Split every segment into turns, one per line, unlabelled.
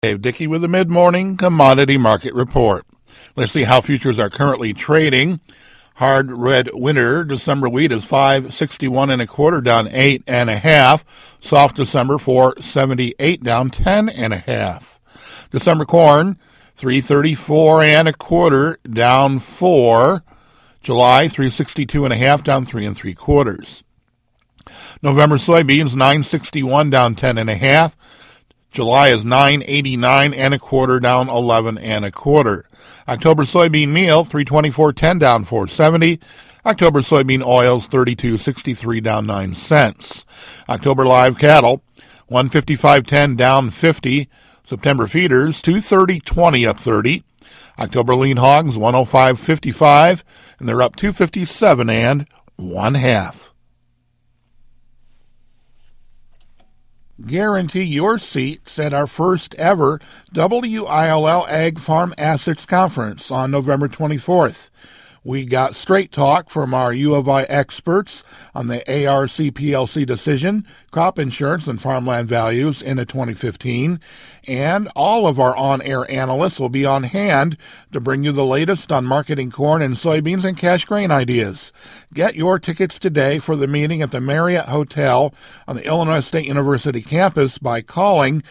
Dave Dickey with the Mid-Morning Commodity Market Report. Let's see how futures are currently trading. Hard red winter December wheat is $5.61 down 8.5. Soft December $4.78 down 10.5. December corn $3.34 down 4. July $3.62.5 down 3.75. November soybeans $9.61 down 10.5. July is $9.89 down 11.25. October soybean meal $3.24.10 down 4.70. October soybean oils $32.63 down 9 cents. October live cattle $155.10 down 50. September feeders $230.20 up 30. October lean hogs $105.55 and they're up 257 and 1/2. Guarantee your seats at our first ever WILL Ag Farm Assets Conference on November 24th. We got straight talk from our U of I experts on the ARC PLC decision, crop insurance, and farmland values into 2015. And all of our on-air analysts will be on hand to bring you the latest on marketing corn and soybeans and cash grain ideas. Get your tickets today for the meeting at the Marriott Hotel on the Illinois State University campus by calling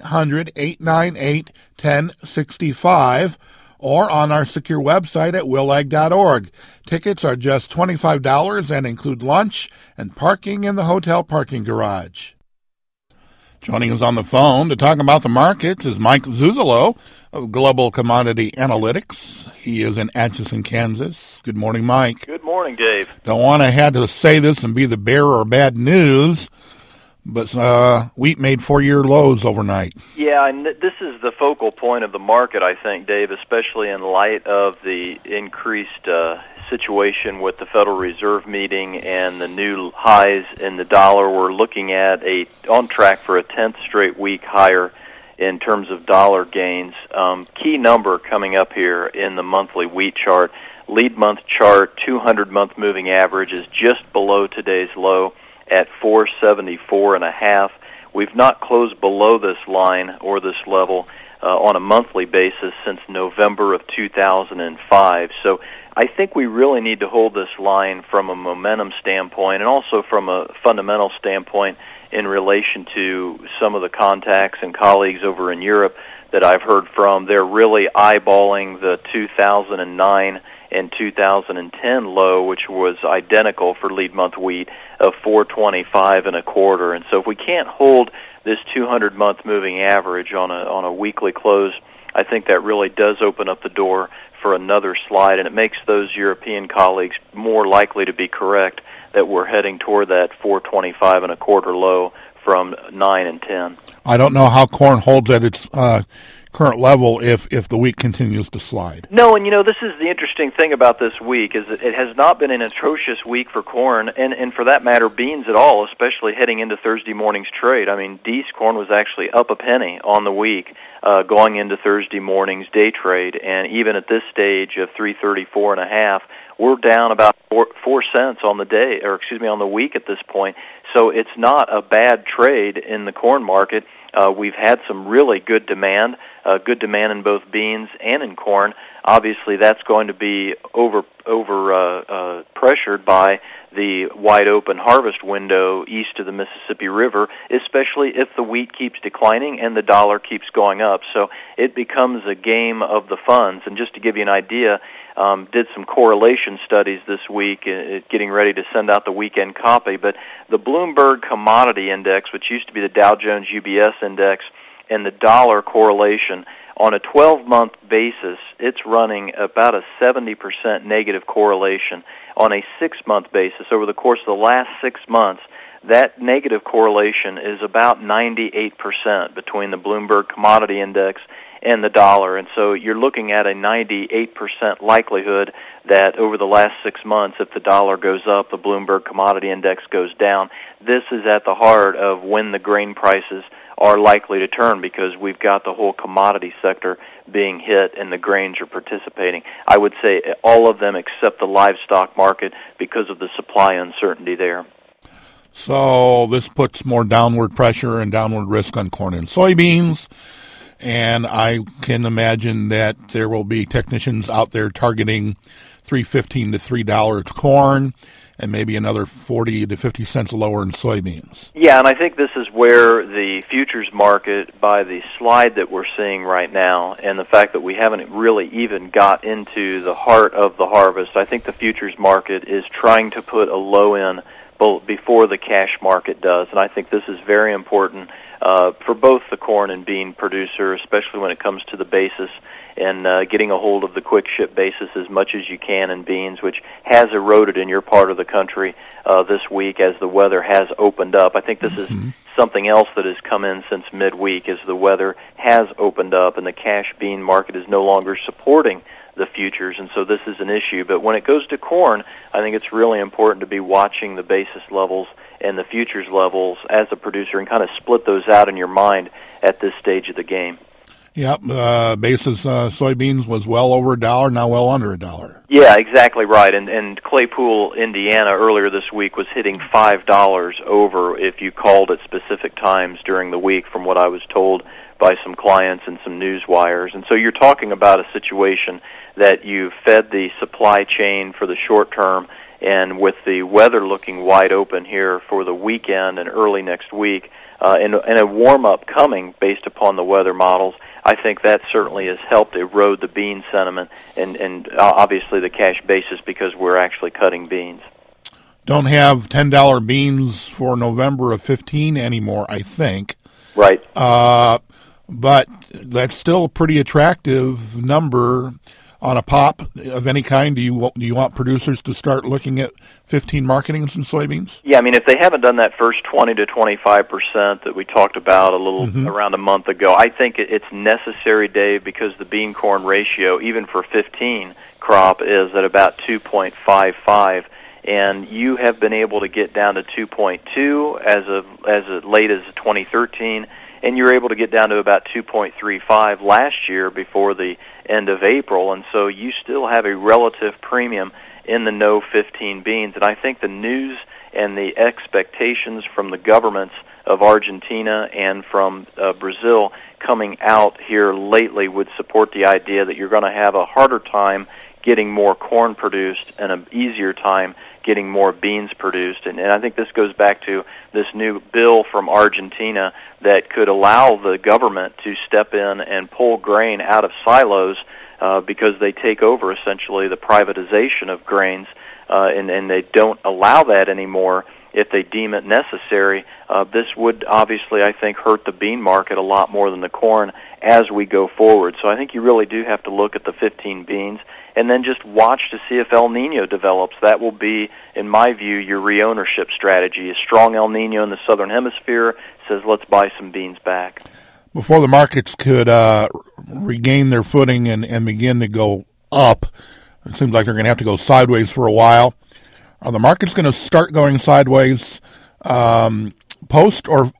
800-898-1065. or on our secure website at willag.org. Tickets are just $25 and include lunch and parking in the hotel parking garage. Joining us on the phone to talk about the markets is Mike Zuzolo of Global Commodity Analytics. He is in Atchison, Kansas. Good morning, Mike.
Good morning, Dave.
Don't want to have to say this and be the bearer of bad news, but wheat made 4-year lows overnight.
Yeah, and this is the focal point of the market, I think, Dave, especially in light of the increased situation with the Federal Reserve meeting and the new highs in the dollar. We're looking at on track for a 10th straight week higher in terms of dollar gains. Key number coming up here in the monthly wheat chart. Lead month chart, 200-month moving average is just below today's low at 474.5. We've not closed below this line or this level on a monthly basis since November of 2005. So I think we really need to hold this line from a momentum standpoint and also from a fundamental standpoint in relation to some of the contacts and colleagues over in Europe that I've heard from. They're really eyeballing the 2009 and 2010 low, which was identical for lead month wheat, of 425.25. And so if we can't hold this 200-month moving average on a weekly close, I think that really does open up the door for another slide, and it makes those European colleagues more likely to be correct that we're heading toward that 425.25 low from 9 and 10.
I don't know how corn holds at its current level if the wheat continues to slide.
No, and this is the interesting thing about this week is that it has not been an atrocious week for corn, and for that matter, beans at all, especially heading into Thursday morning's trade. I mean, Dees corn was actually up a penny on the week going into Thursday morning's day trade, and even at this stage of 334.5, we're down about 4 cents on the day, on the week at this point. So it's not a bad trade in the corn market. We've had some really good demand in both beans and in corn. Obviously, that's going to be pressured by the wide open harvest window east of the Mississippi River, especially if the wheat keeps declining and the dollar keeps going up. So it becomes a game of the funds. And just to give you an idea, did some correlation studies this week, getting ready to send out the weekend copy, but the Bloomberg Commodity Index, which used to be the Dow Jones UBS Index, and the dollar correlation, on a 12-month basis, it's running about a 70% negative correlation. On a 6-month basis, over the course of the last 6 months, that negative correlation is about 98% between the Bloomberg Commodity Index and the dollar. And so you're looking at a 98% likelihood that over the last 6 months, if the dollar goes up, the Bloomberg Commodity Index goes down. This is at the heart of when the grain prices are likely to turn, because we've got the whole commodity sector being hit and the grains are participating. I would say all of them except the livestock market because of the supply uncertainty there.
So this puts more downward pressure and downward risk on corn and soybeans. And I can imagine that there will be technicians out there targeting $3.15 to $3 corn, and maybe another 40 to 50 cents lower in soybeans.
Yeah, and I think this is where the futures market, by the slide that we're seeing right now, and the fact that we haven't really even got into the heart of the harvest, I think the futures market is trying to put a low in before the cash market does, and I think this is very important for both the corn and bean producer, especially when it comes to the basis, and getting a hold of the quick ship basis as much as you can in beans, which has eroded in your part of the country this week as the weather has opened up. I think this is something else that has come in since midweek as the weather has opened up and the cash bean market is no longer supporting the futures, and so this is an issue. But when it goes to corn, I think it's really important to be watching the basis levels and the futures levels as a producer and kind of split those out in your mind at this stage of the game.
Yep, basis soybeans was well over $1, now well under $1.
Yeah, exactly right. And Claypool, Indiana, earlier this week was hitting $5 over if you called at specific times during the week, from what I was told by some clients and some news wires. And so you're talking about a situation that you've fed the supply chain for the short term, and with the weather looking wide open here for the weekend and early next week, and a warm-up coming based upon the weather models, I think that certainly has helped erode the bean sentiment and obviously the cash basis because we're actually cutting beans.
Don't have $10 beans for November of 15 anymore, I think.
Right.
But that's still a pretty attractive number on a pop of any kind. Do you want producers to start looking at 15 marketings in soybeans?
Yeah, I mean, if they haven't done that first 20 to 25% that we talked about a little around a month ago, I think it's necessary, Dave, because the bean-corn ratio, even for 15 crop, is at about 2.55, and you have been able to get down to 2.2 as late as 2013, and you're able to get down to about 2.35 last year before the end of April, and so you still have a relative premium in the no 15 beans. And I think the news and the expectations from the governments of Argentina and from Brazil coming out here lately would support the idea that you're going to have a harder time getting more corn produced and an easier time getting more beans produced. And I think this goes back to this new bill from Argentina that could allow the government to step in and pull grain out of silos because they take over essentially the privatization of grains, and they don't allow that anymore if they deem it necessary. This would obviously, I think, hurt the bean market a lot more than the corn as we go forward. So I think you really do have to look at the 15 beans and then just watch to see if El Nino develops. That will be, in my view, your re-ownership strategy. A strong El Nino in the southern hemisphere says, let's buy some beans back.
Before the markets could regain their footing and begin to go up, it seems like they're going to have to go sideways for a while. Are the markets going to start going sideways post or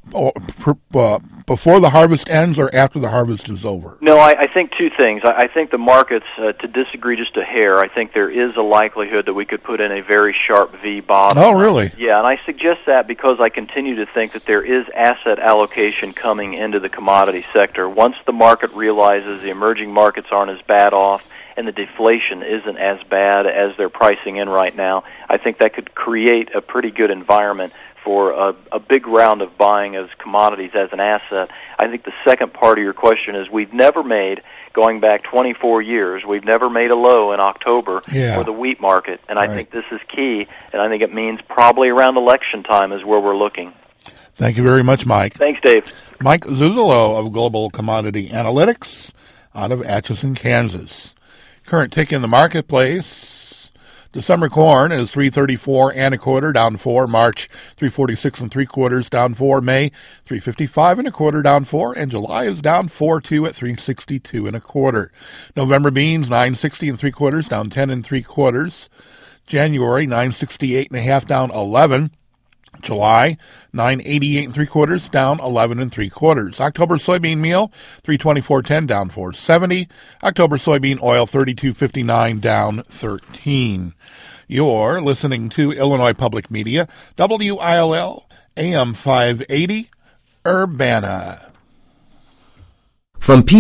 before the harvest ends or after the harvest is over?
No, I think two things. I think the markets, to disagree just a hair, I think there is a likelihood that we could put in a very sharp V bottom.
Oh, really?
Yeah, and I suggest that because I continue to think that there is asset allocation coming into the commodity sector. Once the market realizes the emerging markets aren't as bad off, and the deflation isn't as bad as they're pricing in right now, I think that could create a pretty good environment for a big round of buying as commodities as an asset. I think the second part of your question is we've never made, going back 24 years, we've never made a low in October for the wheat market, and I think this is key, and I think it means probably around election time is where we're looking.
Thank you very much, Mike.
Thanks, Dave.
Mike Zuzolo of Global Commodity Analytics out of Atchison, Kansas. Current tick in the marketplace: December corn is 334 and a quarter, down 4. March 346 and 3/4, down 4. May 355 and a quarter, down 4. And July is down 4.2 at 362 and a quarter. November beans 960 and 3/4, down 10 and 3/4. January 968 and a half, down 11. July 988 and 3/4, down 11 and 3/4. October soybean meal 324.10, down 4.70. October soybean oil 32.59, down 13. You're listening to Illinois Public Media, WILL AM 580, Urbana.
From